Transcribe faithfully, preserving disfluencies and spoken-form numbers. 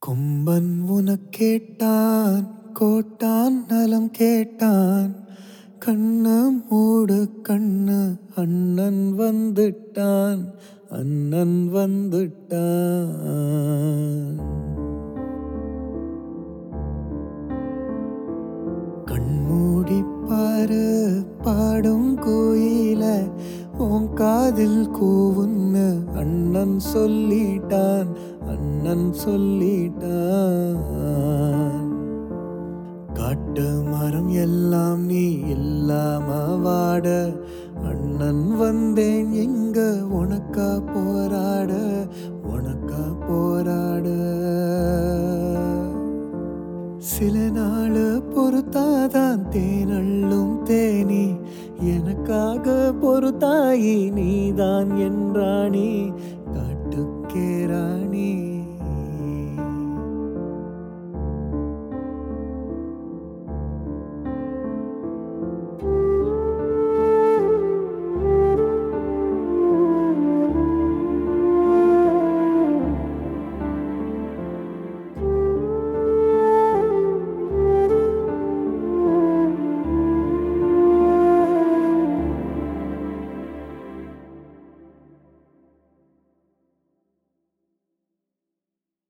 கொம்பன் உனக் கேட்டான், கோட்டான் நலம் கேட்டான். கண்ணு மூடு கண்ணு, அண்ணன் வந்துட்டான், அண்ணன் வந்துட்டான். கண்மூடி பாரு பாடும் கோயில, உன் காதில் கூவுன்னு அண்ணன் சொல்லிட்டான், அண்ணன் சொல்லிட்டான். காட்டு மரம் எல்லாம் நீ இல்லாம வாட, அண்ணன் வந்தேன் எங்க உனக்கா போராட, உனக்கா போராட. சில நாள் பொறுத்தாதான் தேனள்ளும் தேனி, எனக்காக பொறுத்தாயி நீதான் என்றாணி,